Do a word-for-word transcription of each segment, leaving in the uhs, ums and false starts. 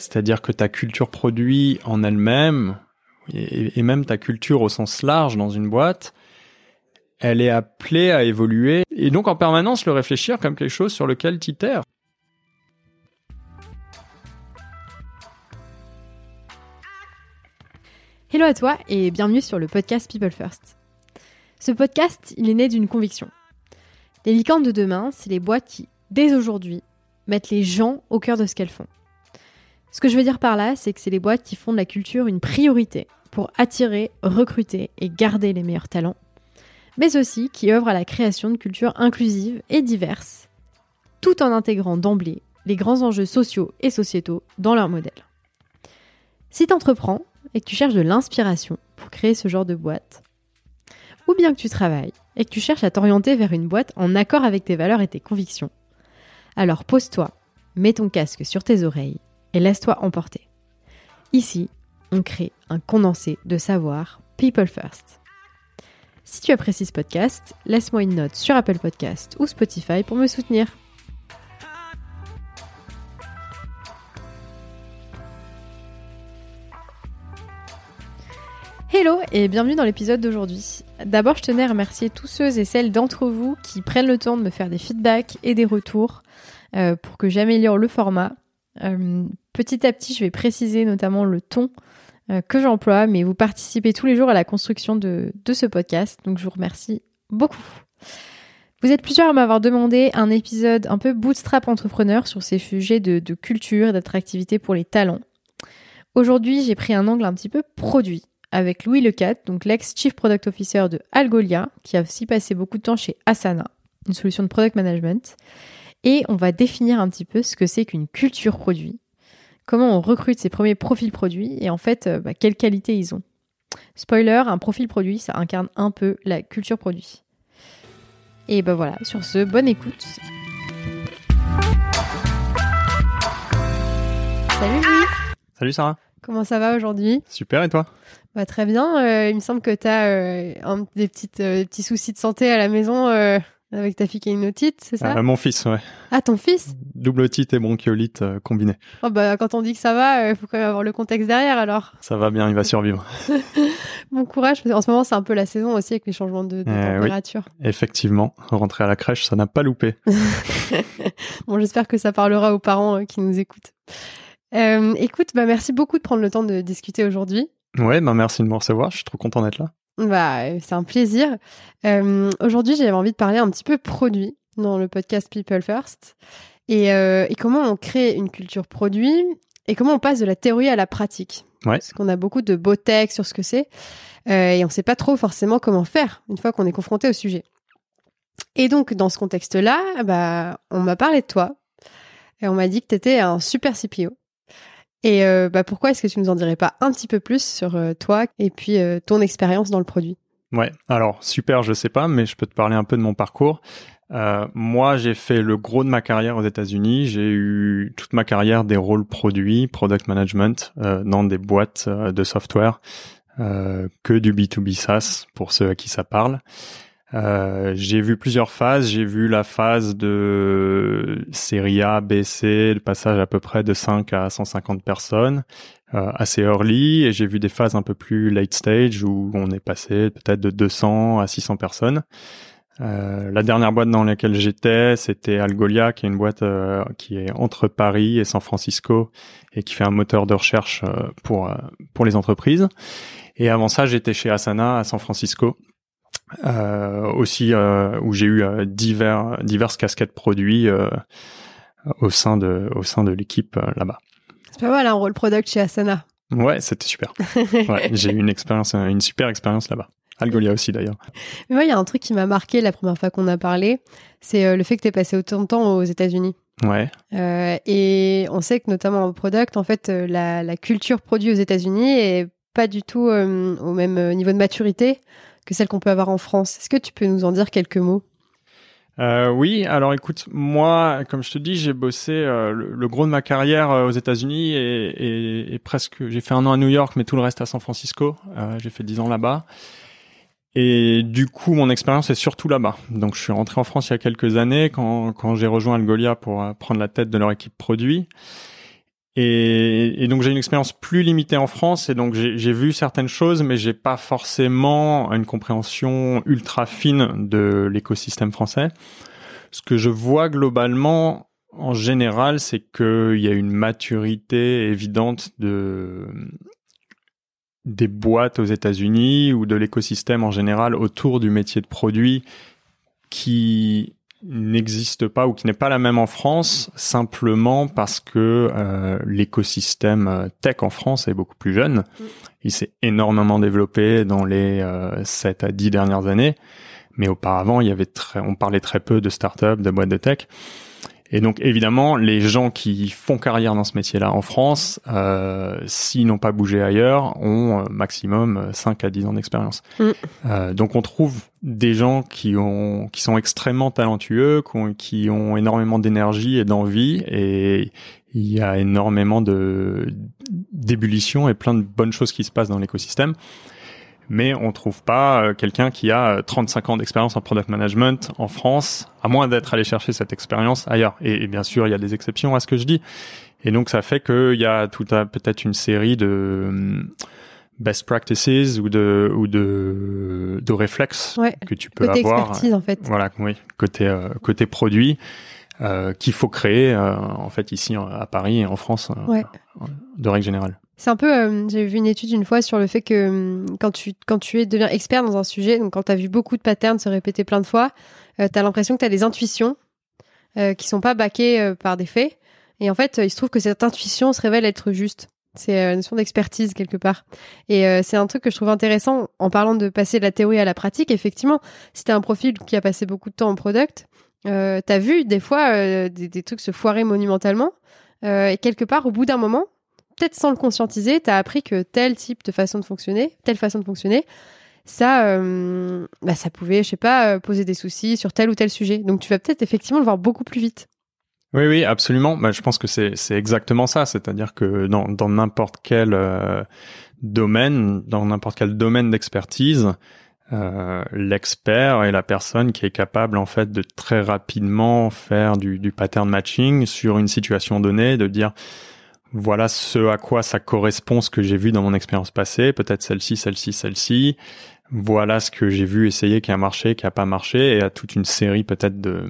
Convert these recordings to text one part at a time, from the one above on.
C'est-à-dire que ta culture produit en elle-même, et, et même ta culture au sens large dans une boîte, elle est appelée à évoluer. Et donc en permanence le réfléchir comme quelque chose sur lequel tu itères. Hello à toi et bienvenue sur le podcast People First. Ce podcast, il est né d'une conviction. Les licornes de demain, c'est les boîtes qui, dès aujourd'hui, mettent les gens au cœur de ce qu'elles font. Ce que je veux dire par là, c'est que c'est les boîtes qui font de la culture une priorité pour attirer, recruter et garder les meilleurs talents, mais aussi qui œuvrent à la création de cultures inclusives et diverses, tout en intégrant d'emblée les grands enjeux sociaux et sociétaux dans leur modèle. Si tu entreprends et que tu cherches de l'inspiration pour créer ce genre de boîte, ou bien que tu travailles et que tu cherches à t'orienter vers une boîte en accord avec tes valeurs et tes convictions, alors pose-toi, mets ton casque sur tes oreilles et laisse-toi emporter. Ici, on crée un condensé de savoir People First. Si tu apprécies ce podcast, laisse-moi une note sur Apple Podcast ou Spotify pour me soutenir. Hello et bienvenue dans l'épisode d'aujourd'hui. D'abord, je tenais à remercier tous ceux et celles d'entre vous qui prennent le temps de me faire des feedbacks et des retours euh, pour que j'améliore le format. Euh, petit à petit, je vais préciser notamment le ton euh, que j'emploie, mais vous participez tous les jours à la construction de, de ce podcast, donc je vous remercie beaucoup. Vous êtes plusieurs à m'avoir demandé un épisode un peu bootstrap entrepreneur sur ces sujets de, de culture et d'attractivité pour les talents. Aujourd'hui, j'ai pris un angle un petit peu produit, avec Louis Lecat, donc l'ex-Chief Product Officer de Algolia, qui a aussi passé beaucoup de temps chez Asana, une solution de product management. Et on va définir un petit peu ce que c'est qu'une culture produit, comment on recrute ses premiers profils produits et en fait, bah, quelles qualités ils ont. Spoiler, un profil produit, ça incarne un peu la culture produit. Et ben voilà, sur ce, bonne écoute. Salut Louis. Salut Sarah. Comment ça va aujourd'hui ? Super, et toi ? Bah, très bien. Euh, il me semble que tu as euh, un, des, petites, euh, des petits soucis de santé à la maison euh, avec ta fille qui a une otite, c'est ça ? euh, Mon fils, ouais. Ah, ton fils ? Double otite et bronchiolite euh, combinée. Oh, bah, quand on dit que ça va, il euh, faut quand même avoir le contexte derrière alors. Ça va bien, il va survivre. Bon courage, parce qu'en ce moment c'est un peu la saison aussi avec les changements de, de euh, température. Oui, effectivement, rentrer à la crèche, ça n'a pas loupé. Bon, j'espère que ça parlera aux parents euh, qui nous écoutent. Euh, écoute, bah merci beaucoup de prendre le temps de discuter aujourd'hui. Ouais, bah merci de me recevoir, je suis trop content d'être là. Bah, c'est un plaisir. Euh, aujourd'hui, j'avais envie de parler un petit peu produit dans le podcast People First et, euh, et comment on crée une culture produit et comment on passe de la théorie à la pratique. Ouais. Parce qu'on a beaucoup de beaux textes sur ce que c'est euh, et on ne sait pas trop forcément comment faire une fois qu'on est confronté au sujet. Et donc, dans ce contexte-là, bah, on m'a parlé de toi et on m'a dit que tu étais un super C P O. Et euh, bah pourquoi est-ce que tu nous en dirais pas un petit peu plus sur euh, toi et puis euh, ton expérience dans le produit ? Ouais, alors super, je sais pas, mais je peux te parler un peu de mon parcours. Euh, moi, j'ai fait le gros de ma carrière aux États-Unis. J'ai eu toute ma carrière des rôles produits, product management, euh, dans des boîtes euh, de software, euh, que du B deux B SaaS pour ceux à qui ça parle. Euh, j'ai vu plusieurs phases. J'ai vu la phase de série A, B, C, le passage à peu près de cinq à cent cinquante personnes, euh, assez early. Et j'ai vu des phases un peu plus late stage où on est passé peut-être de deux cents à six cents personnes. Euh, la dernière boîte dans laquelle j'étais, c'était Algolia, qui est une boîte euh, qui est entre Paris et San Francisco et qui fait un moteur de recherche euh, pour euh, pour les entreprises. Et avant ça, j'étais chez Asana à San Francisco. Euh, aussi euh, où j'ai eu euh, divers diverses casquettes produits euh, au sein de au sein de l'équipe euh, là-bas. C'est pas mal un rôle product chez Asana. Ouais, c'était super. Ouais, j'ai eu une expérience une super expérience là-bas. Algolia aussi d'ailleurs. Mais moi, il y a un truc qui m'a marqué la première fois qu'on a parlé, c'est euh, le fait que tu aies passé autant de temps aux États-Unis. Ouais. Euh, et on sait que notamment en product, en fait, euh, la, la culture produit aux États-Unis est pas du tout euh, au même niveau de maturité que celle qu'on peut avoir en France. Est-ce que tu peux nous en dire quelques mots ? Euh, oui, alors écoute, moi, comme je te dis, j'ai bossé euh, le, le gros de ma carrière euh, aux États-Unis et, et, et presque, j'ai fait un an à New York, mais tout le reste à San Francisco. Euh, j'ai fait dix ans là-bas. Et du coup, mon expérience est surtout là-bas. Donc, je suis rentré en France il y a quelques années quand, quand j'ai rejoint Algolia pour euh, prendre la tête de leur équipe produit. Et, et donc j'ai une expérience plus limitée en France, et donc j'ai, j'ai vu certaines choses, mais j'ai pas forcément une compréhension ultra fine de l'écosystème français. Ce que je vois globalement, en général, c'est qu'il y a une maturité évidente de des boîtes aux États-Unis ou de l'écosystème en général autour du métier de produit qui n'existe pas ou qui n'est pas la même en France, simplement parce que euh, l'écosystème tech en France est beaucoup plus jeune. Mmh. Il s'est énormément développé dans les euh, sept à dix dernières années, mais auparavant, il y avait très, on parlait très peu de startups, de boîtes de tech. Et donc, évidemment, les gens qui font carrière dans ce métier-là en France, euh, s'ils n'ont pas bougé ailleurs, ont euh, maximum cinq à dix ans d'expérience. Mm. Euh, donc, on trouve des gens qui ont, qui sont extrêmement talentueux, qui ont, qui ont énormément d'énergie et d'envie, et il y a énormément de, d'ébullition et plein de bonnes choses qui se passent dans l'écosystème. Mais on trouve pas euh, quelqu'un qui a trente-cinq ans d'expérience en product management en France, à moins d'être allé chercher cette expérience ailleurs. Et, et bien sûr, il y a des exceptions à ce que je dis. Et donc, ça fait qu'il y a tout à, peut-être une série de um, best practices ou de ou de de réflexes ouais, que tu peux côté avoir. Expertise, en fait. Voilà, oui, côté euh, côté produit euh, qu'il faut créer euh, en fait ici à Paris et en France euh, ouais. de règle générale. C'est un peu, euh, j'avais vu une étude une fois sur le fait que euh, quand tu quand tu es deviens expert dans un sujet, donc quand tu as vu beaucoup de patterns se répéter plein de fois, euh, tu as l'impression que tu as des intuitions euh, qui sont pas backées euh, par des faits. Et en fait, euh, il se trouve que cette intuition se révèle être juste. C'est euh, une notion d'expertise quelque part. Et euh, c'est un truc que je trouve intéressant en parlant de passer de la théorie à la pratique. Effectivement, si tu as un profil qui a passé beaucoup de temps en product, euh, tu as vu des fois euh, des, des trucs se foirer monumentalement. Euh, et quelque part, au bout d'un moment, peut-être sans le conscientiser, tu as appris que tel type de façon de fonctionner, telle façon de fonctionner, ça, euh, bah, ça pouvait, je sais pas, poser des soucis sur tel ou tel sujet. Donc, tu vas peut-être effectivement le voir beaucoup plus vite. Oui, oui, absolument. Bah, je pense que c'est, c'est exactement ça. C'est-à-dire que dans, dans n'importe quel euh, domaine, dans n'importe quel domaine d'expertise, euh, l'expert est la personne qui est capable, en fait, de très rapidement faire du, du pattern matching sur une situation donnée, de dire voilà ce à quoi ça correspond, ce que j'ai vu dans mon expérience passée, peut-être celle-ci, celle-ci, celle-ci. Voilà ce que j'ai vu essayer qui a marché, qui a pas marché, et à toute une série peut-être de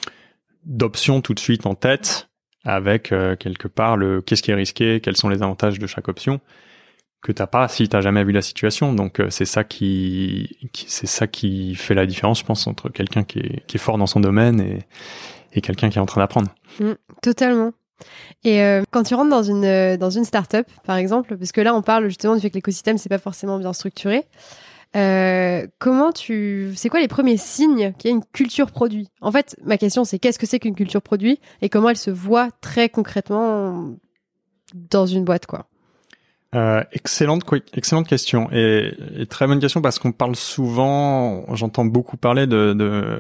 d'options tout de suite en tête, avec euh, quelque part le qu'est-ce qui est risqué, quels sont les avantages de chaque option, que t'as pas si t'as jamais vu la situation. Donc euh, c'est ça qui, qui c'est ça qui fait la différence, je pense, entre quelqu'un qui est qui est fort dans son domaine et et quelqu'un qui est en train d'apprendre. Mmh, totalement. Et euh, quand tu rentres dans une euh, dans une startup, par exemple, parce que là on parle justement du fait que l'écosystème c'est pas forcément bien structuré. Euh, comment tu, c'est quoi les premiers signes qu'il y a une culture produit? En fait, ma question c'est qu'est-ce que c'est qu'une culture produit et comment elle se voit très concrètement dans une boîte, quoi. Euh, excellente, excellente question et, et très bonne question parce qu'on parle souvent, j'entends beaucoup parler de, de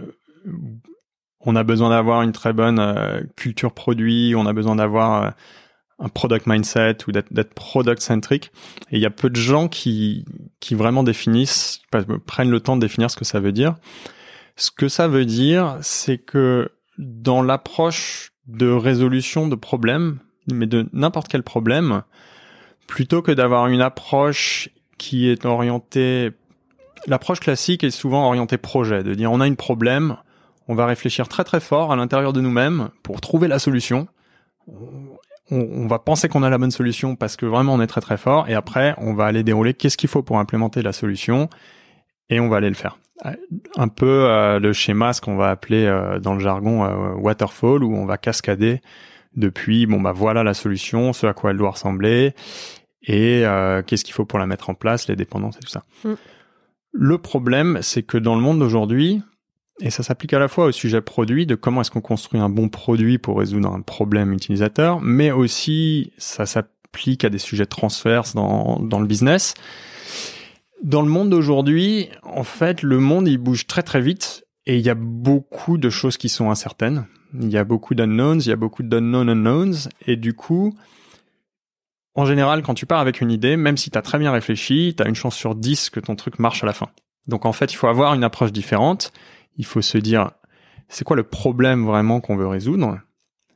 on a besoin d'avoir une très bonne euh, culture produit, on a besoin d'avoir euh, un product mindset ou d'être, d'être product centric. Et il y a peu de gens qui qui vraiment définissent, prennent le temps de définir ce que ça veut dire. Ce que ça veut dire, c'est que dans l'approche de résolution de problèmes, mais de n'importe quel problème, plutôt que d'avoir une approche qui est orientée, l'approche classique est souvent orientée projet, de dire on a un problème, on va réfléchir très très fort à l'intérieur de nous-mêmes pour trouver la solution. On, on va penser qu'on a la bonne solution parce que vraiment on est très très fort et après on va aller dérouler qu'est-ce qu'il faut pour implémenter la solution et on va aller le faire. Un peu euh, le schéma, ce qu'on va appeler euh, dans le jargon euh, waterfall, où on va cascader depuis bon bah voilà la solution, ce à quoi elle doit ressembler et euh, qu'est-ce qu'il faut pour la mettre en place, les dépendances et tout ça. Mm. Le problème, c'est que dans le monde d'aujourd'hui, et ça s'applique à la fois au sujet produit, de comment est-ce qu'on construit un bon produit pour résoudre un problème utilisateur, mais aussi ça s'applique à des sujets transverses dans, dans le business. Dans le monde d'aujourd'hui, en fait, le monde, il bouge très très vite et il y a beaucoup de choses qui sont incertaines. Il y a beaucoup d'unknowns, il y a beaucoup d'unknown unknowns et du coup, en général, quand tu pars avec une idée, même si tu as très bien réfléchi, tu as une chance sur dix que ton truc marche à la fin. Donc en fait, il faut avoir une approche différente. Il faut se dire, c'est quoi le problème vraiment qu'on veut résoudre?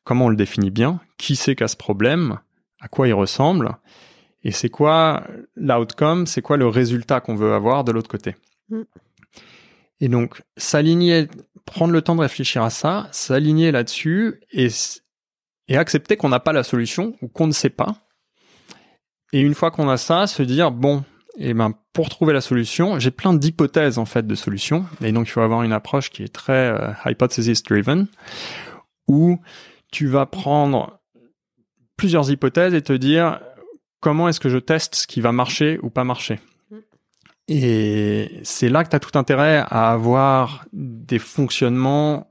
comment on le définit bien, qui c'est qu'a ce problème, à quoi il ressemble, et c'est quoi l'outcome, c'est quoi le résultat qu'on veut avoir de l'autre côté. Mm. Et donc, s'aligner, prendre le temps de réfléchir à ça, s'aligner là-dessus et, et accepter qu'on n'a pas la solution ou qu'on ne sait pas. Et une fois qu'on a ça, se dire, bon, et ben, pour trouver la solution, j'ai plein d'hypothèses, en fait, de solutions. Et donc, il faut avoir une approche qui est très euh, hypothesis-driven, où tu vas prendre plusieurs hypothèses et te dire, comment est-ce que je teste ce qui va marcher ou pas marcher? Et c'est là que tu as tout intérêt à avoir des fonctionnements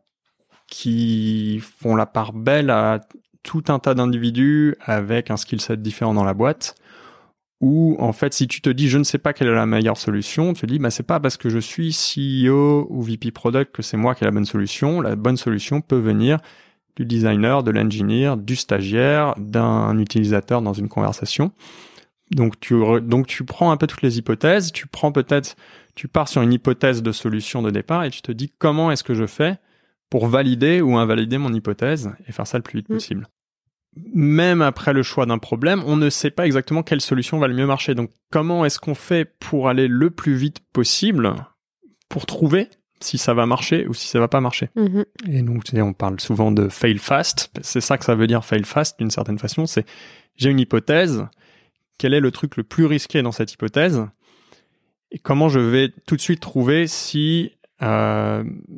qui font la part belle à tout un tas d'individus avec un skill set différent dans la boîte. Où, en fait, si tu te dis, je ne sais pas quelle est la meilleure solution, tu te dis, bah, c'est pas parce que je suis C E O ou V P Product que c'est moi qui ai la bonne solution. La bonne solution peut venir du designer, de l'engineer, du stagiaire, d'un utilisateur dans une conversation. Donc tu, donc tu prends un peu toutes les hypothèses, tu prends peut-être, tu pars sur une hypothèse de solution de départ et tu te dis comment est-ce que je fais pour valider ou invalider mon hypothèse et faire ça le plus vite mmh. possible. Même après le choix d'un problème, on ne sait pas exactement quelle solution va le mieux marcher. Donc comment est-ce qu'on fait pour aller le plus vite possible pour trouver si ça va marcher ou si ça va pas marcher. Mmh. Et donc, tu sais, on parle souvent de fail fast. C'est ça que ça veut dire fail fast d'une certaine façon. C'est j'ai une hypothèse. Quel est le truc le plus risqué dans cette hypothèse? Et comment je vais tout de suite trouver si euh,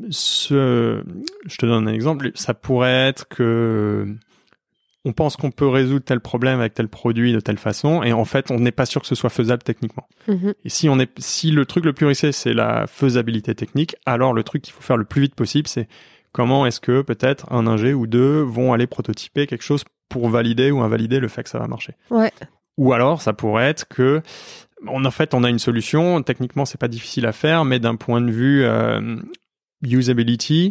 ce, je te donne un exemple, ça pourrait être que on pense qu'on peut résoudre tel problème avec tel produit de telle façon, et en fait, on n'est pas sûr que ce soit faisable techniquement. Mmh. Et si on est, si le truc le plus risqué, c'est la faisabilité technique, alors le truc qu'il faut faire le plus vite possible, c'est comment est-ce que peut-être un ingé ou deux vont aller prototyper quelque chose pour valider ou invalider le fait que ça va marcher. Ouais. Ou alors, ça pourrait être que, on, en fait, on a une solution. Techniquement, c'est pas difficile à faire, mais d'un point de vue euh, usability,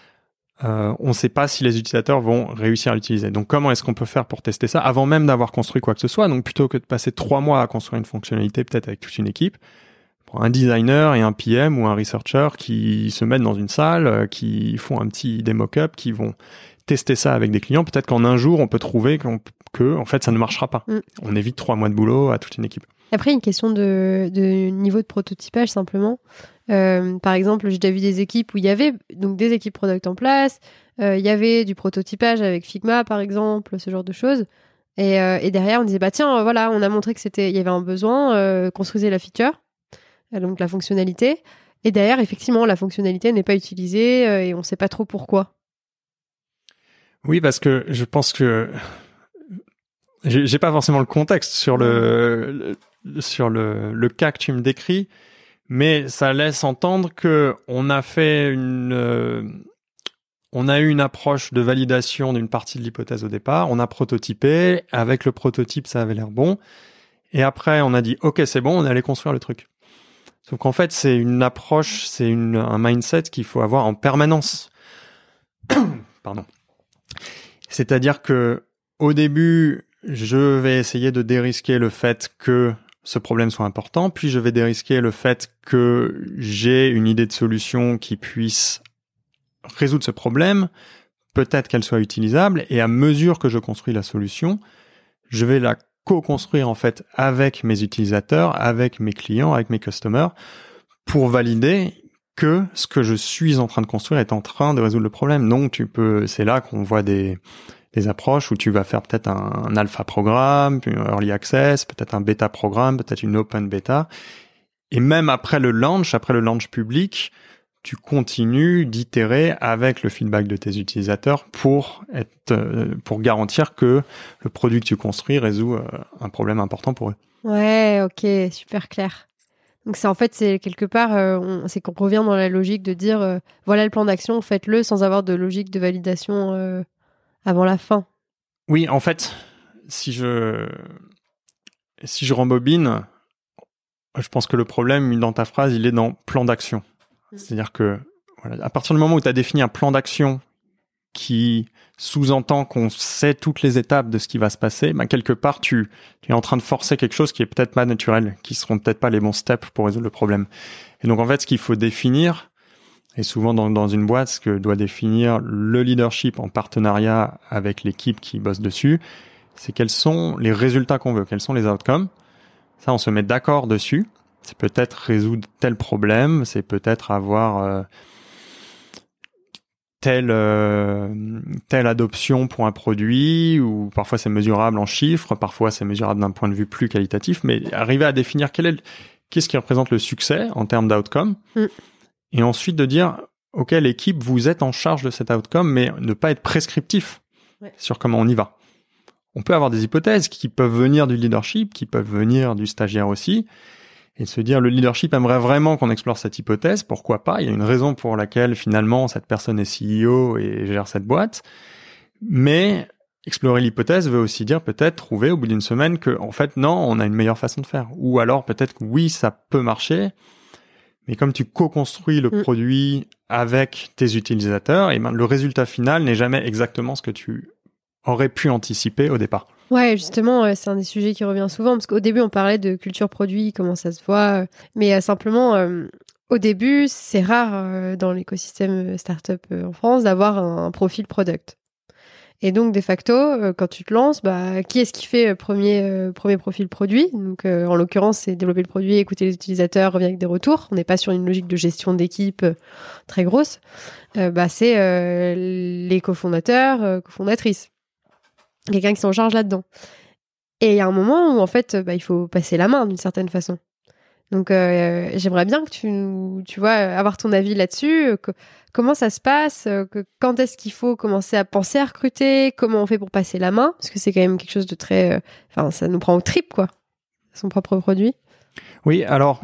euh, on ne sait pas si les utilisateurs vont réussir à l'utiliser. Donc, comment est-ce qu'on peut faire pour tester ça avant même d'avoir construit quoi que ce soit? Donc, plutôt que de passer trois mois à construire une fonctionnalité, peut-être avec toute une équipe, un designer et un P M ou un researcher qui se mettent dans une salle, qui font un petit des mock-up, qui vont tester ça avec des clients. Peut-être qu'en un jour, on peut trouver qu'on que en fait ça ne marchera pas. Mm. On évite trois mois de boulot à toute une équipe. Après, une question de, de niveau de prototypage simplement. Euh, par exemple, j'ai déjà vu des équipes où il y avait donc des équipes product en place, euh, il y avait du prototypage avec Figma par exemple, ce genre de choses. Et, euh, et derrière, on disait bah tiens, voilà, on a montré que c'était, il y avait un besoin, euh, construisez la feature, euh, donc la fonctionnalité. Et derrière, effectivement, la fonctionnalité n'est pas utilisée euh, et on ne sait pas trop pourquoi. Oui, parce que je pense que j'ai, j'ai pas forcément le contexte sur le, le sur le, le cas que tu me décris, mais ça laisse entendre que on a fait une, euh, on a eu une approche de validation d'une partie de l'hypothèse au départ, on a prototypé, avec le prototype ça avait l'air bon, et après on a dit ok c'est bon, on est allé construire le truc. Sauf qu'en fait c'est une approche, c'est une, un mindset qu'il faut avoir en permanence. Pardon. C'est-à-dire que au début, je vais essayer de dérisquer le fait que ce problème soit important, puis je vais dérisquer le fait que j'ai une idée de solution qui puisse résoudre ce problème, peut-être qu'elle soit utilisable, et à mesure que je construis la solution, je vais la co-construire en fait avec mes utilisateurs, avec mes clients, avec mes customers, pour valider que ce que je suis en train de construire est en train de résoudre le problème. Donc tu peux, c'est là qu'on voit des des approches où tu vas faire peut-être un, un alpha programme, puis un early access, peut-être un bêta programme, peut-être une open bêta. Et même après le launch, après le launch public, tu continues d'itérer avec le feedback de tes utilisateurs pour être, pour garantir que le produit que tu construis résout un problème important pour eux. Ouais, ok, super clair. Donc c'est en fait c'est quelque part euh, on, c'est qu'on revient dans la logique de dire euh, voilà le plan d'action, faites-le sans avoir de logique de validation euh, avant la fin. Oui, en fait, si je si je rembobine, je pense que le problème dans ta phrase, il est dans plan d'action. C'est-à-dire que voilà, à partir du moment où tu as défini un plan d'action qui sous-entend qu'on sait toutes les étapes de ce qui va se passer, ben quelque part tu, tu es en train de forcer quelque chose qui est peut-être pas naturel, qui seront peut-être pas les bons steps pour résoudre le problème. Et donc en fait, ce qu'il faut définir, Et souvent dans, dans une boîte, ce que doit définir le leadership en partenariat avec l'équipe qui bosse dessus, c'est quels sont les résultats qu'on veut, quels sont les outcomes. Ça, on se met d'accord dessus. C'est peut-être résoudre tel problème, c'est peut-être avoir euh, telle euh, telle adoption pour un produit, ou parfois c'est mesurable en chiffres, parfois c'est mesurable d'un point de vue plus qualitatif, mais arriver à définir quel est le, qu'est-ce qui représente le succès en termes d'outcome, mm. et ensuite de dire, ok, l'équipe, vous êtes en charge de cet outcome, mais ne pas être prescriptif ouais. sur comment on y va. On peut avoir des hypothèses qui peuvent venir du leadership, qui peuvent venir du stagiaire aussi, et de se dire, le leadership aimerait vraiment qu'on explore cette hypothèse, pourquoi pas? Il y a une raison pour laquelle, finalement, cette personne est C E O et gère cette boîte. Mais explorer l'hypothèse veut aussi dire peut-être trouver au bout d'une semaine que, en fait, non, on a une meilleure façon de faire. Ou alors, peut-être que oui, ça peut marcher, mais comme tu co-construis le mmh. produit avec tes utilisateurs, et ben, le résultat final n'est jamais exactement ce que tu aurais pu anticiper au départ. Ouais, justement, c'est un des sujets qui revient souvent, parce qu'au début, on parlait de culture produit, comment ça se voit, mais euh, simplement, euh, au début, c'est rare euh, dans l'écosystème startup euh, en France d'avoir un, un profil product. Et donc, de facto, euh, quand tu te lances, bah, qui est-ce qui fait euh, premier, euh, premier profil produit? Donc, euh, en l'occurrence, c'est développer le produit, écouter les utilisateurs, revenir avec des retours. On n'est pas sur une logique de gestion d'équipe euh, très grosse. Euh, bah, c'est euh, les cofondateurs, euh, cofondatrices. Quelqu'un qui s'en charge là-dedans. Et il y a un moment où, en fait, bah, il faut passer la main d'une certaine façon. Donc, euh, j'aimerais bien que tu, tu vois, avoir ton avis là-dessus. Que, comment ça se passe? Que, quand est-ce qu'il faut commencer à penser à recruter? Comment on fait pour passer la main? Parce que c'est quand même quelque chose de très... Enfin, euh, ça nous prend au trip, quoi, son propre produit. Oui, alors,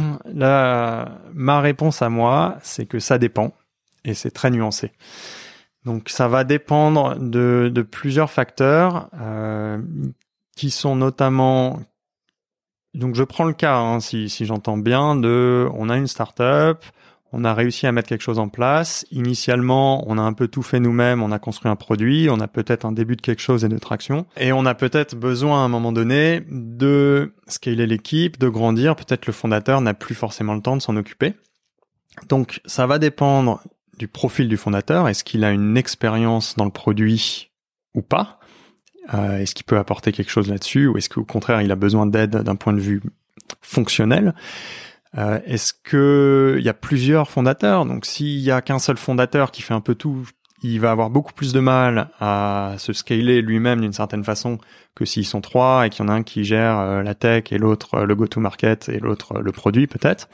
la, ma réponse à moi, c'est que ça dépend. Et c'est très nuancé. Donc ça va dépendre de, de plusieurs facteurs euh, qui sont notamment... Donc je prends le cas, hein, si, si j'entends bien, de on a une start-up, on a réussi à mettre quelque chose en place. Initialement, on a un peu tout fait nous-mêmes, on a construit un produit, on a peut-être un début de quelque chose et de traction. Et on a peut-être besoin à un moment donné de scaler l'équipe, de grandir. Peut-être le fondateur n'a plus forcément le temps de s'en occuper. Donc ça va dépendre du profil du fondateur. Est-ce qu'il a une expérience dans le produit ou pas? euh, Est-ce qu'il peut apporter quelque chose là-dessus? Ou est-ce qu'au contraire, il a besoin d'aide d'un point de vue fonctionnel? euh, Est-ce qu'il y a plusieurs fondateurs? Donc, s'il y a qu'un seul fondateur qui fait un peu tout, il va avoir beaucoup plus de mal à se scaler lui-même d'une certaine façon que s'ils sont trois et qu'il y en a un qui gère euh, la tech et l'autre euh, le go-to-market et l'autre euh, le produit peut-être.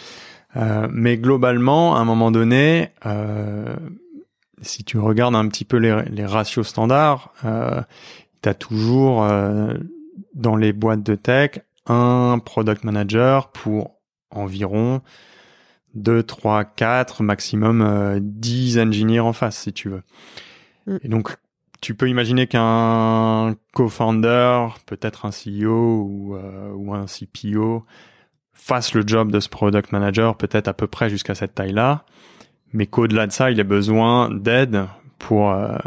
Euh, mais globalement, à un moment donné, euh, si tu regardes un petit peu les, les ratios standards, euh, tu as toujours, euh, dans les boîtes de tech, un product manager pour environ deux, trois, quatre, maximum euh, dix engineers en face, si tu veux. Mm. Et donc, tu peux imaginer qu'un co-founder, peut-être un C E O ou, euh, ou un C P O, fasse le job de ce product manager peut-être à peu près jusqu'à cette taille-là, mais qu'au-delà de ça, il a besoin d'aide pour euh,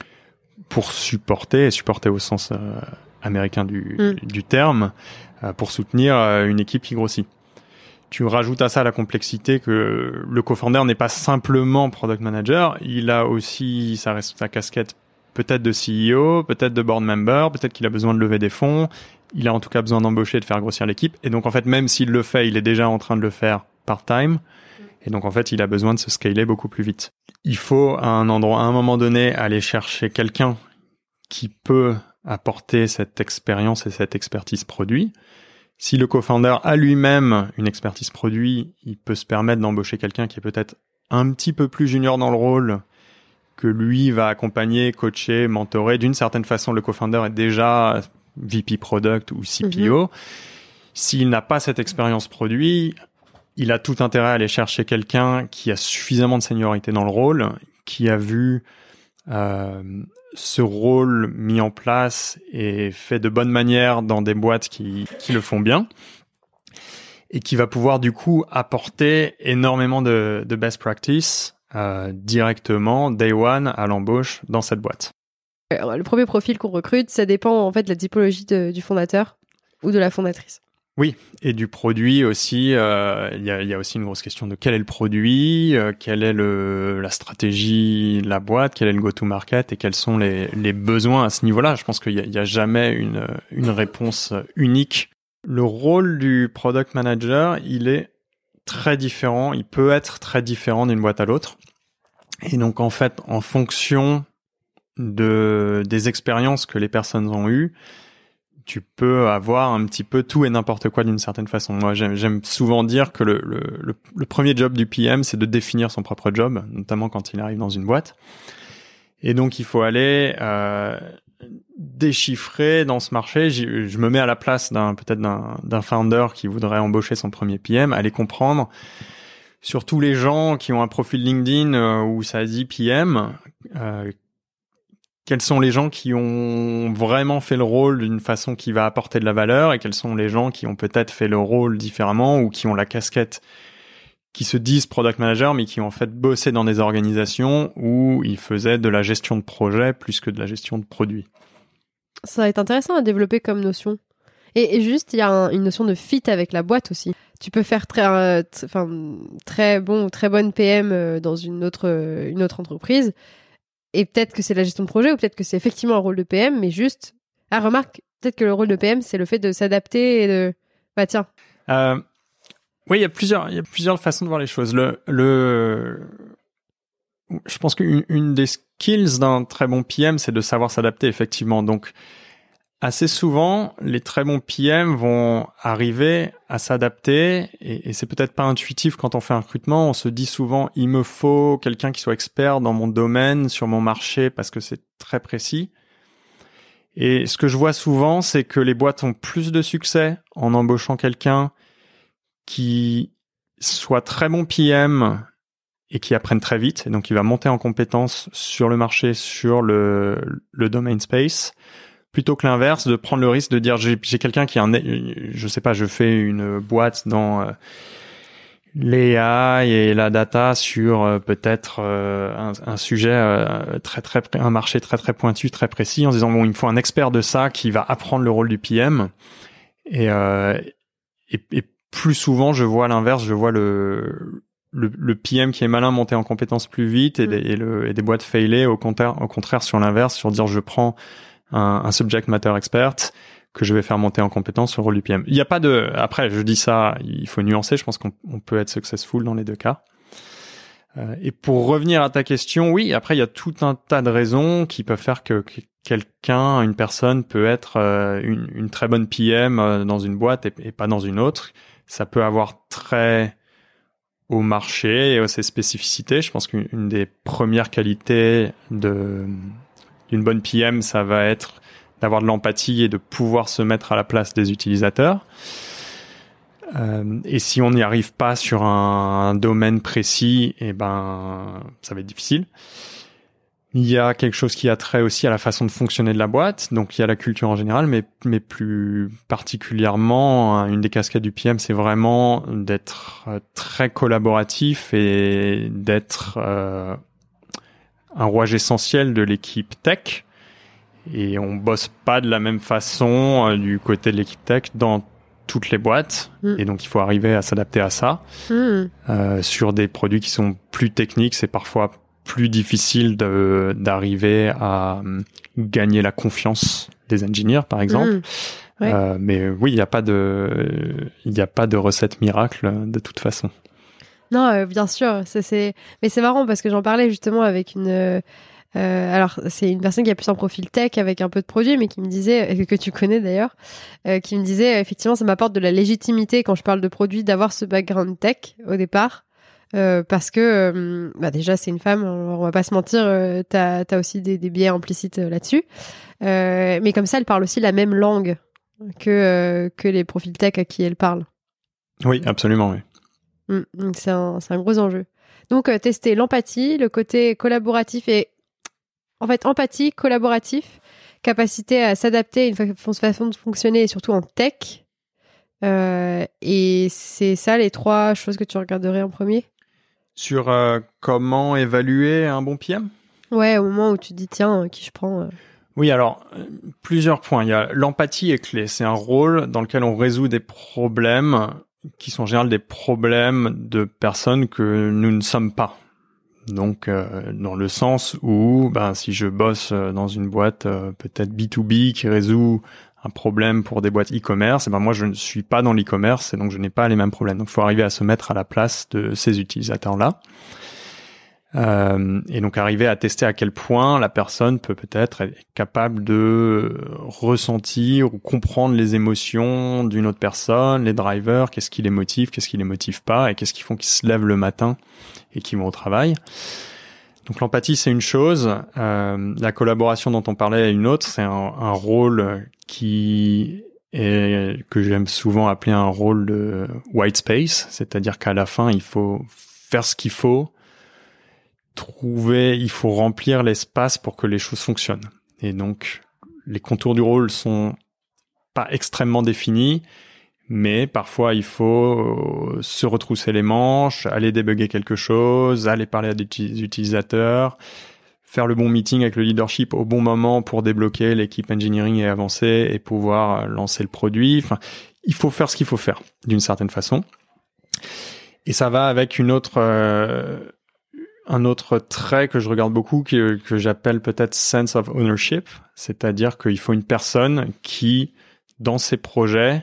pour supporter, et supporter au sens euh, américain du, mm. du terme, euh, pour soutenir euh, une équipe qui grossit. Tu rajoutes à ça la complexité que le co-founder n'est pas simplement product manager, il a aussi sa, sa casquette peut-être de C E O, peut-être de board member, peut-être qu'il a besoin de lever des fonds. Il a en tout cas besoin d'embaucher, de faire grossir l'équipe. Et donc, en fait, même s'il le fait, il est déjà en train de le faire part-time. Et donc, en fait, il a besoin de se scaler beaucoup plus vite. Il faut, à un endroit, à un moment donné, aller chercher quelqu'un qui peut apporter cette expérience et cette expertise produit. Si le co-founder a lui-même une expertise produit, il peut se permettre d'embaucher quelqu'un qui est peut-être un petit peu plus junior dans le rôle, que lui va accompagner, coacher, mentorer. D'une certaine façon, le co-founder est déjà V P Product ou C P O. Mm-hmm. S'il n'a pas cette expérience produit, il a tout intérêt à aller chercher quelqu'un qui a suffisamment de seniorité dans le rôle, qui a vu euh, ce rôle mis en place et fait de bonne manière dans des boîtes qui, qui le font bien, et qui va pouvoir du coup apporter énormément de, de best practice euh, directement, day one, à l'embauche dans cette boîte. Le premier profil qu'on recrute, ça dépend en fait de la typologie de, du fondateur ou de la fondatrice. Oui, et du produit aussi. Euh, il y, a, il y a aussi une grosse question de quel est le produit, euh, quelle est le, la stratégie de la boîte, quel est le go-to-market et quels sont les, les besoins à ce niveau-là. Je pense qu'il y a, il y a jamais une, une réponse unique. Le rôle du product manager, il est très différent. Il peut être très différent d'une boîte à l'autre. Et donc en fait, en fonction de des expériences que les personnes ont eues, tu peux avoir un petit peu tout et n'importe quoi d'une certaine façon. Moi, j'aime, j'aime souvent dire que le, le, le, le premier job du P M, c'est de définir son propre job, notamment quand il arrive dans une boîte. Et donc, il faut aller euh, déchiffrer dans ce marché. J'y, je me mets à la place d'un peut-être d'un, d'un founder qui voudrait embaucher son premier P M, aller comprendre sur tous les gens qui ont un profil LinkedIn euh, où ça dit P M. Euh, Quels sont les gens qui ont vraiment fait le rôle d'une façon qui va apporter de la valeur et quels sont les gens qui ont peut-être fait le rôle différemment ou qui ont la casquette, qui se disent product manager mais qui ont en fait bossé dans des organisations où ils faisaient de la gestion de projet plus que de la gestion de produit. Ça va être intéressant à développer comme notion. Et, et juste, il y a un, une notion de fit avec la boîte aussi. Tu peux faire très, euh, t- enfin, très bon ou très bonne P M euh, dans une autre, euh, une autre entreprise. Et peut-être que c'est la gestion de projet ou peut-être que c'est effectivement un rôle de P M, mais juste... Ah, remarque, peut-être que le rôle de P M, c'est le fait de s'adapter et de... Bah tiens. Euh, oui, il y a plusieurs, il y a plusieurs façons de voir les choses. Le, le, je pense qu'une une des skills d'un très bon P M, c'est de savoir s'adapter, effectivement. Donc, assez souvent, les très bons P M vont arriver à s'adapter et, et c'est peut-être pas intuitif quand on fait un recrutement. On se dit souvent, il me faut quelqu'un qui soit expert dans mon domaine, sur mon marché, parce que c'est très précis. Et ce que je vois souvent, c'est que les boîtes ont plus de succès en embauchant quelqu'un qui soit très bon P M et qui apprenne très vite. Et donc, il va monter en compétences sur le marché, sur le, le domain space, plutôt que l'inverse, de prendre le risque de dire j'ai, j'ai quelqu'un qui a un, je sais pas, je fais une boîte dans euh, l'A I et la data sur euh, peut-être euh, un, un sujet euh, très très un marché très très pointu, très précis, en se disant bon, il me faut un expert de ça qui va apprendre le rôle du P M. Et euh, et, et plus souvent, je vois l'inverse, je vois le le, le P M qui est malin monter en compétences plus vite et, des, et, le, et des boîtes failées au contraire, au contraire sur l'inverse, sur dire je prends Un, un subject matter expert que je vais faire monter en compétence sur le rôle du P M. Il n'y a pas de... Après, je dis ça, il faut nuancer. Je pense qu'on on peut être successful dans les deux cas. Euh, et pour revenir à ta question, oui, après, il y a tout un tas de raisons qui peuvent faire que, que quelqu'un, une personne peut être euh, une, une très bonne P M euh, dans une boîte et, et pas dans une autre. Ça peut avoir très au marché et à ses spécificités. Je pense qu'une des premières qualités de... d'une bonne P M, ça va être d'avoir de l'empathie et de pouvoir se mettre à la place des utilisateurs. Euh, et si on n'y arrive pas sur un, un domaine précis, eh ben, ça va être difficile. Il y a quelque chose qui a trait aussi à la façon de fonctionner de la boîte. Donc, il y a la culture en général, mais, mais plus particulièrement, une des casquettes du P M, c'est vraiment d'être très collaboratif et d'être euh, un rouage essentiel de l'équipe tech. Et on bosse pas de la même façon euh, du côté de l'équipe tech dans toutes les boîtes. Mm. Et donc, il faut arriver à s'adapter à ça. Mm. Euh, sur des produits qui sont plus techniques, c'est parfois plus difficile de, d'arriver à um, gagner la confiance des ingénieurs, par exemple. Mm. Ouais. Euh, mais oui, il n'y a pas de, il n'y a pas de recette miracle de toute façon. Non, euh, bien sûr. C'est, c'est... Mais c'est marrant parce que j'en parlais justement avec une... Euh, alors, c'est une personne qui a plus un profil tech avec un peu de produit, mais qui me disait, que tu connais d'ailleurs, euh, qui me disait, effectivement, ça m'apporte de la légitimité quand je parle de produit d'avoir ce background tech au départ. Euh, parce que euh, bah déjà c'est une femme, on va pas se mentir, euh, t'as, t'as aussi des, des biais implicites euh, là-dessus. Euh, mais comme ça, elle parle aussi la même langue que, euh, que les profils tech à qui elle parle. Oui, absolument, oui. Mmh, donc c'est un, c'est un gros enjeu. Donc, euh, tester l'empathie, le côté collaboratif et... En fait, empathie, collaboratif, capacité à s'adapter à une fa- façon de fonctionner et surtout en tech. Euh, et c'est ça les trois choses que tu regarderais en premier ? Sur euh, comment évaluer un bon P M ? Ouais, au moment où tu te dis, tiens, qui je prends euh... Oui, alors, plusieurs points. Il y a l'empathie est clé. C'est un rôle dans lequel on résout des problèmes qui sont en général des problèmes de personnes que nous ne sommes pas. Donc, euh, dans le sens où, ben, si je bosse dans une boîte euh, peut-être B deux B qui résout un problème pour des boîtes e-commerce, et ben moi je ne suis pas dans l'e-commerce et donc je n'ai pas les mêmes problèmes. Donc, il faut arriver à se mettre à la place de ces utilisateurs-là. Euh, et donc arriver à tester à quel point la personne peut peut-être être capable de ressentir ou comprendre les émotions d'une autre personne, les drivers, qu'est-ce qui les motive, qu'est-ce qui les motive pas, et qu'est-ce qui font qu'ils se lèvent le matin et qu'ils vont au travail. Donc l'empathie c'est une chose, euh, la collaboration dont on parlait est une autre, c'est un, un rôle qui est, que j'aime souvent appeler un rôle de white space, c'est-à-dire qu'à la fin il faut faire ce qu'il faut, trouver, il faut remplir l'espace pour que les choses fonctionnent. Et donc, les contours du rôle sont pas extrêmement définis, mais parfois il faut se retrousser les manches, aller débugger quelque chose, aller parler à des utilisateurs, faire le bon meeting avec le leadership au bon moment pour débloquer l'équipe engineering et avancer et pouvoir lancer le produit. Enfin, il faut faire ce qu'il faut faire d'une certaine façon. Et ça va avec une autre... Euh, Un autre trait que je regarde beaucoup, que, que j'appelle peut-être sense of ownership, c'est-à-dire qu'il faut une personne qui, dans ses projets,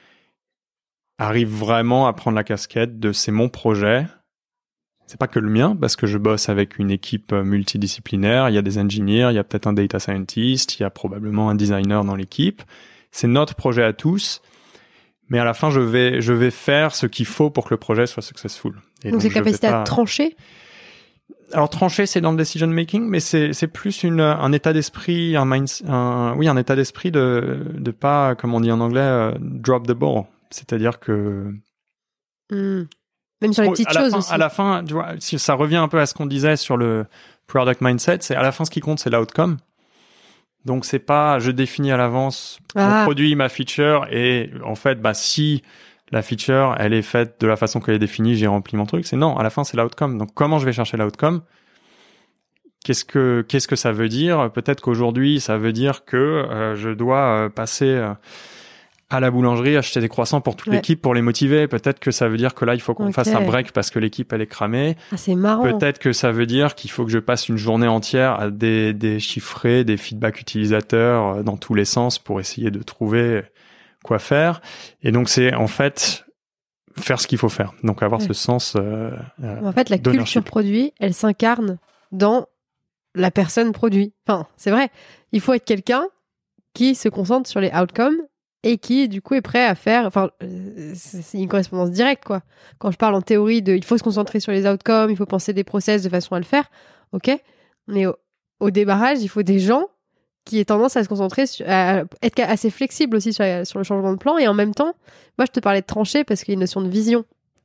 arrive vraiment à prendre la casquette de c'est mon projet. C'est pas que le mien, parce que je bosse avec une équipe multidisciplinaire, il y a des ingénieurs, il y a peut-être un data scientist, il y a probablement un designer dans l'équipe. C'est notre projet à tous. Mais à la fin, je vais, je vais faire ce qu'il faut pour que le projet soit successful. Et donc, donc c'est capacité pas... à trancher? Alors trancher, c'est dans le decision making, mais c'est c'est plus une un état d'esprit, un mind, un oui un état d'esprit de de pas, comme on dit en anglais, uh, drop the ball, c'est-à-dire que mmh. Même sur les petites à choses fin, aussi. À la fin, tu vois, si ça revient un peu à ce qu'on disait sur le product mindset, c'est à la fin ce qui compte, c'est l'outcome. Donc c'est pas je définis à l'avance ah. mon produit, ma feature, et en fait bah si la feature, elle est faite de la façon qu'elle est définie, j'ai rempli mon truc. C'est non, à la fin, c'est l'outcome. Donc, comment je vais chercher l'outcome? Qu'est-ce que, qu'est-ce que ça veut dire? Peut-être qu'aujourd'hui, ça veut dire que euh, je dois euh, passer euh, à la boulangerie, acheter des croissants pour toute ouais. l'équipe pour les motiver. Peut-être que ça veut dire que là, il faut qu'on okay. fasse un break parce que l'équipe, elle est cramée. Ah, c'est marrant. Peut-être que ça veut dire qu'il faut que je passe une journée entière à des, des chiffrer, des feedbacks utilisateurs euh, dans tous les sens pour essayer de trouver quoi faire. Et donc, c'est en fait faire ce qu'il faut faire. Donc, avoir ouais. ce sens euh, euh, En fait, la culture produit, elle s'incarne dans la personne produit. Enfin, c'est vrai. Il faut être quelqu'un qui se concentre sur les outcomes et qui, du coup, est prêt à faire... Enfin, c'est une correspondance directe, quoi. Quand je parle en théorie de... Il faut se concentrer sur les outcomes, il faut penser des process de façon à le faire. OK. Mais au, au démarrage, il faut des gens qui aient tendance à se concentrer, sur, à être assez flexible aussi sur, sur le changement de plan. Et en même temps, moi, je te parlais de trancher parce qu'il y a une notion de vision.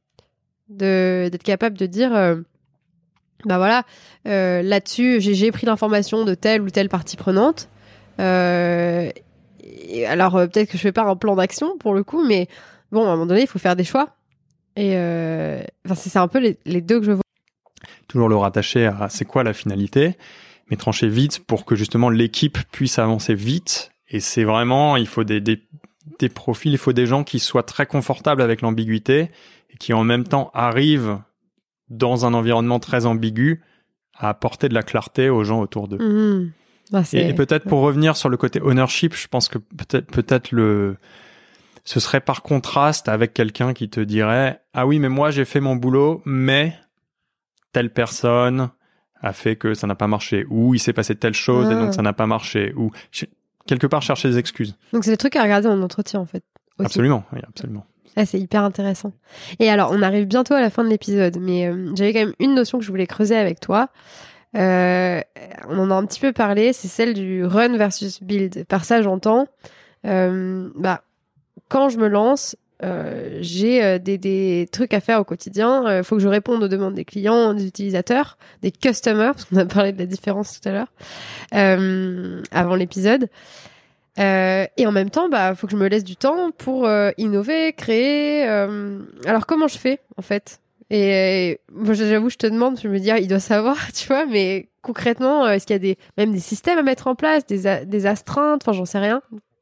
De, d'être capable de dire... Euh, bah voilà, euh, là-dessus, j'ai, j'ai pris l'information de telle ou telle partie prenante. Euh, et alors, euh, peut-être que je fais pas un plan d'action pour le coup, mais bon, à un moment donné, il faut faire des choix. Et euh, enfin, c'est, c'est un peu les, les deux que je vois. Toujours le rattacher à c'est quoi la finalité, mais trancher vite pour que justement l'équipe puisse avancer vite. Et c'est vraiment, il faut des, des, des profils, il faut des gens qui soient très confortables avec l'ambiguïté et qui en même temps arrivent dans un environnement très ambigu, à apporter de la clarté aux gens autour d'eux. Mmh. Ah, et, et peut-être pour revenir sur le côté ownership, je pense que peut-être, peut-être le, ce serait par contraste avec quelqu'un qui te dirait « Ah oui, mais moi j'ai fait mon boulot, mais telle personne a fait que ça n'a pas marché. » Ou « Il s'est passé telle chose ah. et donc ça n'a pas marché. » Ou quelque part chercher des excuses. Donc c'est des trucs à regarder en entretien en fait. Aussi. Absolument, oui, absolument. Ah, c'est hyper intéressant. Et alors, on arrive bientôt à la fin de l'épisode, mais euh, j'avais quand même une notion que je voulais creuser avec toi. Euh, on en a un petit peu parlé, c'est celle du run versus build. Par ça, j'entends, euh, bah, quand je me lance, euh, j'ai euh, des, des trucs à faire au quotidien. Il euh, faut que je réponde aux demandes des clients, des utilisateurs, des customers, parce qu'on a parlé de la différence tout à l'heure, euh, avant l'épisode. Euh, et en même temps, bah, faut que je me laisse du temps pour euh, innover, créer. Euh... Alors, comment je fais, en fait ? Et euh, moi, j'avoue, je te demande, je me dis, ah, il doit savoir, tu vois, mais concrètement, est-ce qu'il y a des, même des systèmes à mettre en place, des, a- des astreintes, enfin, j'en sais rien.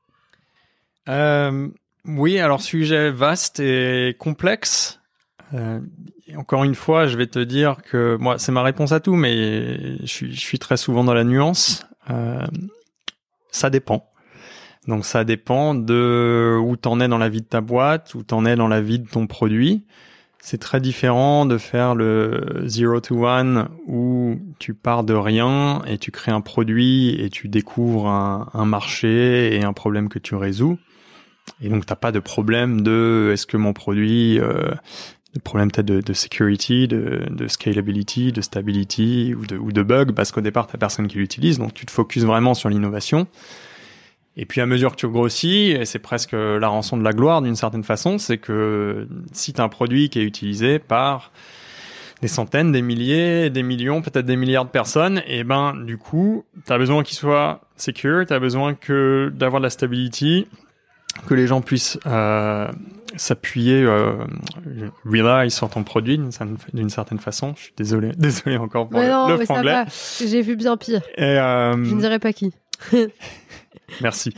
Euh, oui, alors sujet vaste et complexe. Euh, et encore une fois, je vais te dire que moi, c'est ma réponse à tout, mais je suis, je suis très souvent dans la nuance. Euh, ça dépend. Donc ça dépend de où t'en es dans la vie de ta boîte, où t'en es dans la vie de ton produit. C'est très différent de faire le zero to one où tu pars de rien et tu crées un produit et tu découvres un, un marché et un problème que tu résous. Et donc t'as pas de problème de est-ce que mon produit, euh, de problème peut-être de, de security, de, de scalability, de stability ou de, ou de bug parce qu'au départ t'as personne qui l'utilise, donc tu te focuses vraiment sur l'innovation. Et puis à mesure que tu grossis, et c'est presque la rançon de la gloire d'une certaine façon, c'est que si tu as un produit qui est utilisé par des centaines, des milliers, des millions, peut-être des milliards de personnes, et ben du coup, tu as besoin qu'il soit secure, tu as besoin que d'avoir de la stability, que les gens puissent euh, s'appuyer, euh, rely sur ton produit d'une certaine, d'une certaine façon. Je suis désolé, désolé encore pour mais le, non, le mais ça franglais. va. J'ai vu bien pire. Et, euh, Je ne dirais pas qui. Merci.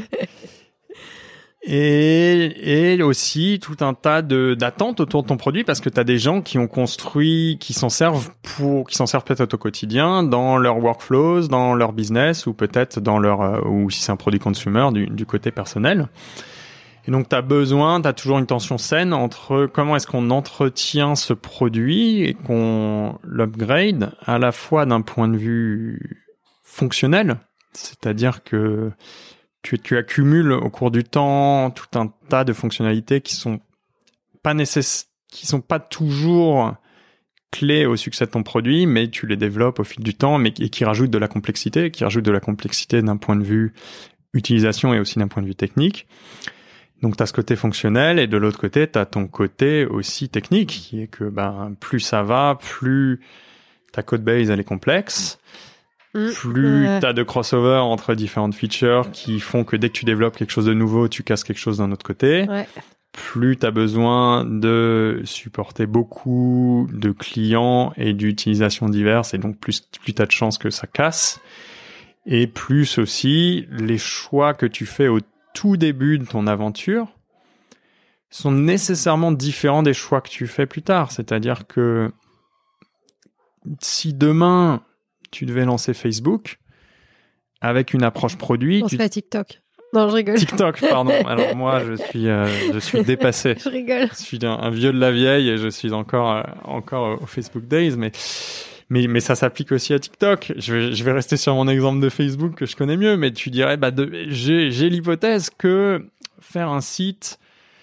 Et, et aussi tout un tas de d'attentes autour de ton produit parce que tu as des gens qui ont construit, qui s'en servent pour, qui s'en servent peut-être au quotidien dans leur workflows, dans leur business ou peut-être dans leur, euh, ou si c'est un produit consumer du, du côté personnel. Et donc tu as besoin, tu as toujours une tension saine entre comment est-ce qu'on entretient ce produit et qu'on l'upgrade à la fois d'un point de vue fonctionnel. C'est-à-dire que tu, tu accumules au cours du temps tout un tas de fonctionnalités qui sont pas nécess- qui sont pas toujours clés au succès de ton produit, mais tu les développes au fil du temps, mais et qui rajoutent de la complexité, qui rajoutent de la complexité d'un point de vue utilisation et aussi d'un point de vue technique. Donc, tu as ce côté fonctionnel et de l'autre côté, tu as ton côté aussi technique, qui est que ben, plus ça va, plus ta code base elle est complexe. Plus Ouais. t'as de crossover entre différentes features qui font que dès que tu développes quelque chose de nouveau, tu casses quelque chose d'un autre côté. Ouais. Plus t'as besoin de supporter beaucoup de clients et d'utilisations diverses, et donc plus, plus t'as de chances que ça casse. Et plus aussi, les choix que tu fais au tout début de ton aventure sont nécessairement différents des choix que tu fais plus tard. C'est-à-dire que si demain, tu devais lancer Facebook avec une approche produit. On tu... se fait à TikTok. Non, je rigole. TikTok, pardon. Alors moi, je suis, euh, je suis dépassé. Je rigole. Je suis un, un vieux de la vieille et je suis encore, euh, encore au Facebook Days, mais, mais, mais ça s'applique aussi à TikTok. Je vais, je vais rester sur mon exemple de Facebook que je connais mieux, mais tu dirais, bah, de, j'ai, j'ai l'hypothèse que faire un site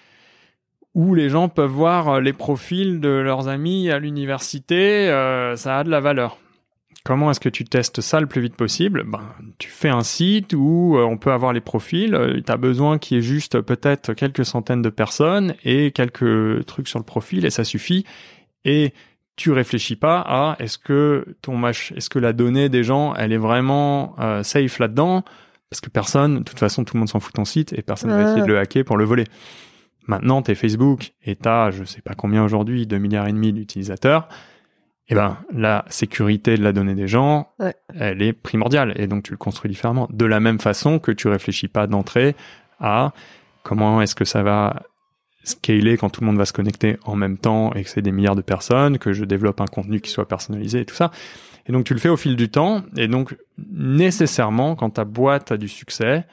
où les gens peuvent voir les profils de leurs amis à l'université, euh, ça a de la valeur. Comment est-ce que tu testes ça le plus vite possible ? Ben, tu fais un site où euh, on peut avoir les profils. Euh, tu as besoin qu'il y ait juste peut-être quelques centaines de personnes et quelques trucs sur le profil et ça suffit. Et tu réfléchis pas à est-ce que ton mach- est-ce que la donnée des gens, elle est vraiment euh, safe là-dedans ? Parce que personne, de toute façon, tout le monde s'en fout de ton site et personne ne Ah. va essayer de le hacker pour le voler. Maintenant, t'es Facebook et t'as, je sais pas combien aujourd'hui, deux milliards et demi d'utilisateurs. Eh ben, la sécurité de la donnée des gens, ouais. elle est primordiale. Et donc, tu le construis différemment. De la même façon que tu réfléchis pas d'entrée à comment est-ce que ça va scaler quand tout le monde va se connecter en même temps et que c'est des milliards de personnes, que je développe un contenu qui soit personnalisé et tout ça. Et donc, tu le fais au fil du temps. Et donc, nécessairement, quand ta boîte a du succès,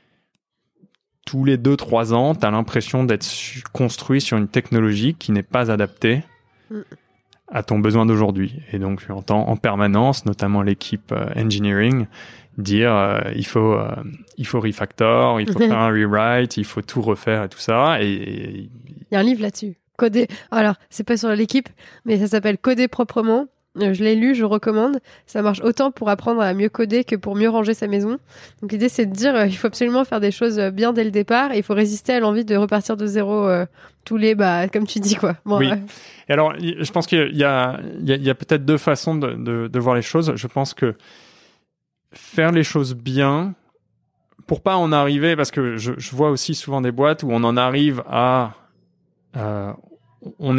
tous les deux, trois ans, tu as l'impression d'être su- construit sur une technologie qui n'est pas adaptée mm. à ton besoin d'aujourd'hui. Et donc, tu entends en permanence, notamment l'équipe euh, engineering, dire euh, il faut euh, il faut refactor, il faut faire un rewrite, il faut tout refaire et tout ça. Et il y a un livre là-dessus. Coder. Alors, c'est pas sur l'équipe, mais ça s'appelle Coder proprement. Je l'ai lu, je recommande. Ça marche autant pour apprendre à mieux coder que pour mieux ranger sa maison. Donc l'idée, c'est de dire euh, il faut absolument faire des choses bien dès le départ et il faut résister à l'envie de repartir de zéro euh, tous les, bah, comme tu dis, quoi. Bon, oui. Euh... Et alors, je pense qu'il y a, il y a, il y a peut-être deux façons de, de, de voir les choses. Je pense que faire les choses bien, pour pas en arriver, parce que je, je vois aussi souvent des boîtes où on en arrive à... Euh, on, on a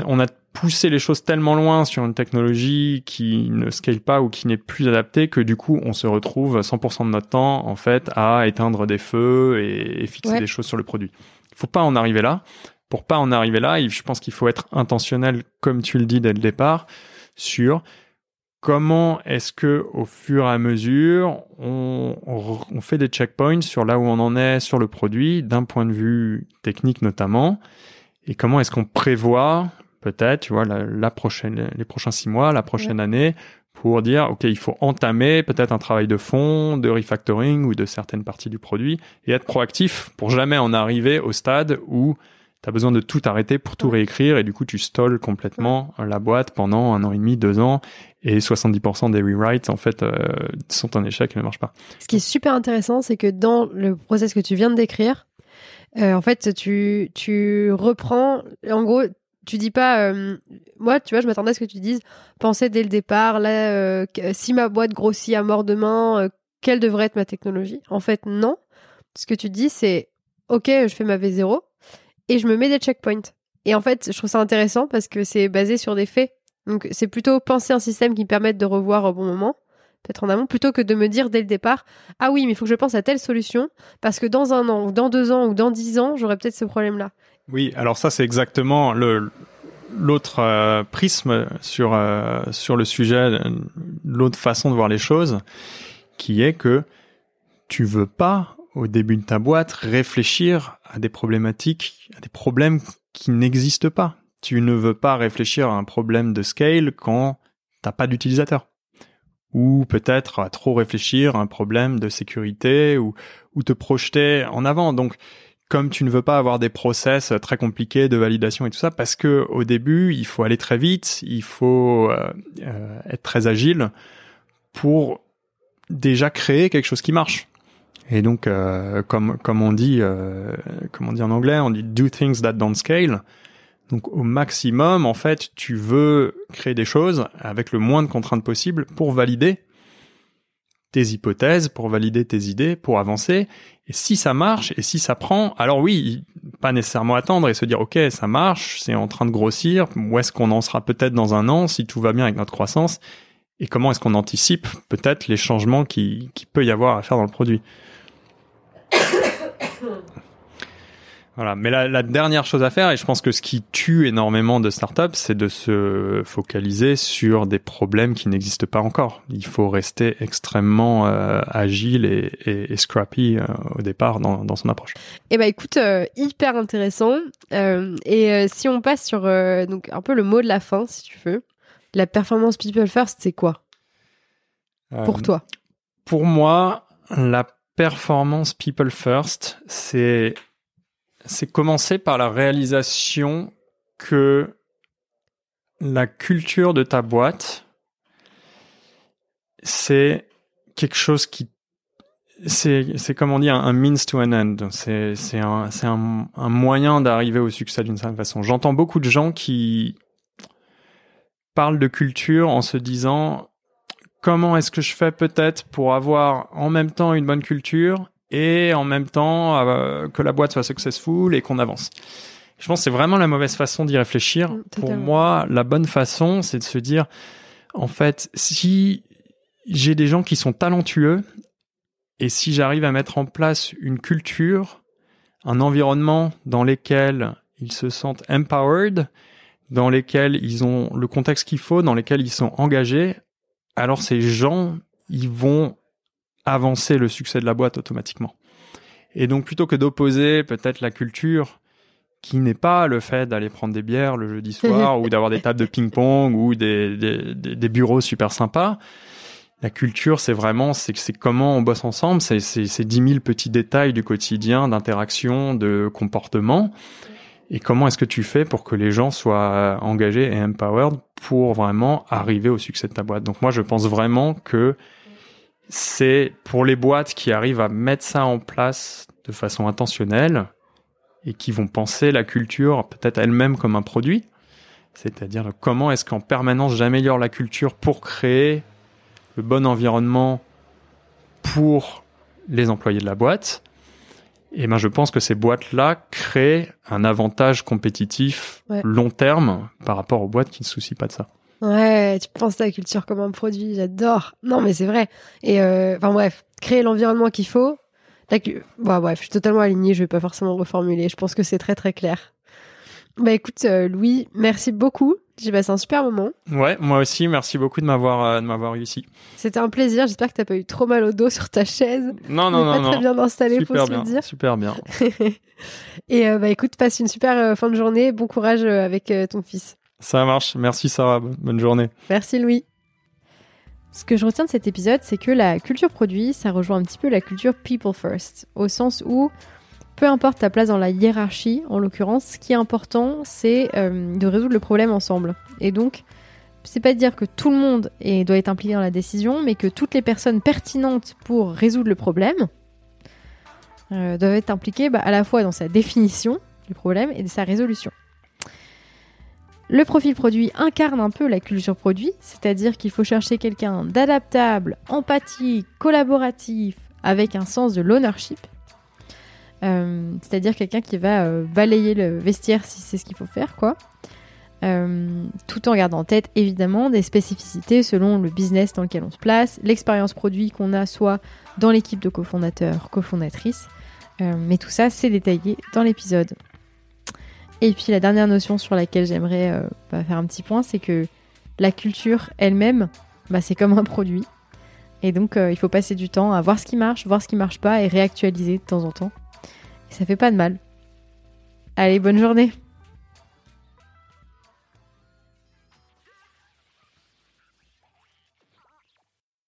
pousser les choses tellement loin sur une technologie qui ne scale pas ou qui n'est plus adaptée que du coup on se retrouve cent pour cent de notre temps en fait à éteindre des feux et, et fixer ouais. des choses sur le produit. Il faut pas en arriver là. Pour pas en arriver là, je pense qu'il faut être intentionnel, comme tu le dis dès le départ, sur comment est-ce que au fur et à mesure on, on fait des checkpoints sur là où on en est sur le produit d'un point de vue technique notamment, et comment est-ce qu'on prévoit peut-être, tu vois, la, la prochaine, les prochains six mois, la prochaine ouais. année, pour dire, OK, il faut entamer peut-être un travail de fond, de refactoring ou de certaines parties du produit et être proactif pour jamais en arriver au stade où tu as besoin de tout arrêter pour tout ouais. réécrire et du coup, tu stalles complètement ouais. la boîte pendant un an et demi, deux ans et soixante-dix pour cent des rewrites, en fait, euh, sont un échec et ne marchent pas. Ce qui est super intéressant, c'est que dans le process que tu viens de décrire, euh, en fait, tu, tu reprends, en gros, tu dis pas, euh, moi, tu vois, je m'attendais à ce que tu dises, penser dès le départ, là, euh, si ma boîte grossit à mort demain, euh, quelle devrait être ma technologie? En fait, non. Ce que tu dis, c'est, OK, je fais ma V zéro et je me mets des checkpoints. Et en fait, je trouve ça intéressant parce que c'est basé sur des faits. Donc, c'est plutôt penser un système qui me permette de revoir au bon moment, peut-être en amont, plutôt que de me dire dès le départ, ah oui, mais il faut que je pense à telle solution parce que dans un an, ou dans deux ans, ou dans dix ans, j'aurai peut-être ce problème-là. Oui, alors ça, c'est exactement le, l'autre euh, prisme sur, euh, sur le sujet, l'autre façon de voir les choses, qui est que tu veux pas, au début de ta boîte, réfléchir à des problématiques, à des problèmes qui n'existent pas. Tu ne veux pas réfléchir à un problème de scale quand t'as pas d'utilisateur. Ou peut-être à trop réfléchir à un problème de sécurité ou, ou te projeter en avant. Donc, comme tu ne veux pas avoir des process très compliqués de validation et tout ça, parce que au début, il faut aller très vite, il faut euh, euh, être très agile pour déjà créer quelque chose qui marche. Et donc, euh, comme comme on dit, euh, comme on dit en anglais, on dit do things that don't scale. Donc, au maximum, en fait, tu veux créer des choses avec le moins de contraintes possible pour valider tes hypothèses, pour valider tes idées, pour avancer. Et si ça marche, et si ça prend, alors oui, pas nécessairement attendre et se dire, OK, ça marche, c'est en train de grossir, où est-ce qu'on en sera peut-être dans un an, si tout va bien avec notre croissance, et comment est-ce qu'on anticipe peut-être les changements qui, qui peut y avoir à faire dans le produit. Voilà. Mais la, la dernière chose à faire, et je pense que ce qui tue énormément de startups, c'est de se focaliser sur des problèmes qui n'existent pas encore. Il faut rester extrêmement euh, agile et, et, et scrappy euh, au départ dans, dans son approche. Eh ben écoute, euh, hyper intéressant. Euh, et euh, si on passe sur euh, donc un peu le mot de la fin, si tu veux, la performance people first, c'est quoi euh, pour toi? Pour moi, la performance people first, c'est c'est commencer par la réalisation que la culture de ta boîte, c'est quelque chose qui, c'est, c'est comme on dit, un, un means to an end. C'est, c'est un, c'est un, un moyen d'arriver au succès d'une certaine façon. J'entends beaucoup de gens qui parlent de culture en se disant comment est-ce que je fais peut-être pour avoir en même temps une bonne culture et en même temps euh, que la boîte soit successful et qu'on avance. Je pense que c'est vraiment la mauvaise façon d'y réfléchir. Mmh, pour moi, la bonne façon, c'est de se dire, en fait, si j'ai des gens qui sont talentueux et si j'arrive à mettre en place une culture, un environnement dans lequel ils se sentent empowered, dans lesquels ils ont le contexte qu'il faut, dans lesquels ils sont engagés, alors ces gens, ils vont avancer le succès de la boîte automatiquement. Et donc, plutôt que d'opposer peut-être la culture qui n'est pas le fait d'aller prendre des bières le jeudi soir ou d'avoir des tables de ping-pong ou des, des, des bureaux super sympas, la culture, c'est vraiment, c'est, c'est comment on bosse ensemble, c'est, c'est, c'est dix mille petits détails du quotidien, d'interaction, de comportement. Et comment est-ce que tu fais pour que les gens soient engagés et empowered pour vraiment arriver au succès de ta boîte? Donc moi, je pense vraiment que c'est pour les boîtes qui arrivent à mettre ça en place de façon intentionnelle et qui vont penser la culture peut-être elle-même comme un produit. C'est-à-dire comment est-ce qu'en permanence j'améliore la culture pour créer le bon environnement pour les employés de la boîte. Et ben, je pense que ces boîtes-là créent un avantage compétitif ouais. long terme par rapport aux boîtes qui ne se soucient pas de ça. Ouais, tu penses à la culture comme un produit, j'adore. Non, mais c'est vrai. Et euh, enfin bref, créer l'environnement qu'il faut. La... Bon, bref, je suis totalement alignée, je vais pas forcément reformuler. Je pense que c'est très très clair. Bah écoute, euh, Louis, merci beaucoup. J'ai passé un super moment. Ouais, moi aussi, merci beaucoup de m'avoir, euh, de m'avoir eu ici. C'était un plaisir, j'espère que t'as pas eu trop mal au dos sur ta chaise. Non, non, non, pas non. Très bien installé, faut super se bien, le dire. Super bien. Et euh, bah écoute, passe une super euh, fin de journée, bon courage euh, avec euh, ton fils. Ça marche, merci Sarah, bonne journée. Merci Louis. Ce que je retiens de cet épisode, c'est que la culture produit, ça rejoint un petit peu la culture people first, au sens où peu importe ta place dans la hiérarchie, en l'occurrence, ce qui est important, c'est euh, de résoudre le problème ensemble. Et donc, c'est pas de dire que tout le monde est, doit être impliqué dans la décision, mais que toutes les personnes pertinentes pour résoudre le problème euh, doivent être impliquées bah, à la fois dans sa définition du problème et de sa résolution. Le profil produit incarne un peu la culture produit, c'est-à-dire qu'il faut chercher quelqu'un d'adaptable, empathique, collaboratif, avec un sens de l'ownership. Euh, c'est-à-dire quelqu'un qui va euh, balayer le vestiaire si c'est ce qu'il faut faire, quoi. Euh, tout en gardant en tête, évidemment, des spécificités selon le business dans lequel on se place, l'expérience produit qu'on a soit dans l'équipe de cofondateurs, cofondatrices. Euh, mais tout ça, c'est détaillé dans l'épisode. Et puis la dernière notion sur laquelle j'aimerais euh, bah, faire un petit point, c'est que la culture elle-même, bah, c'est comme un produit. Et donc, euh, il faut passer du temps à voir ce qui marche, voir ce qui marche pas et réactualiser de temps en temps. Et ça fait pas de mal. Allez, bonne journée!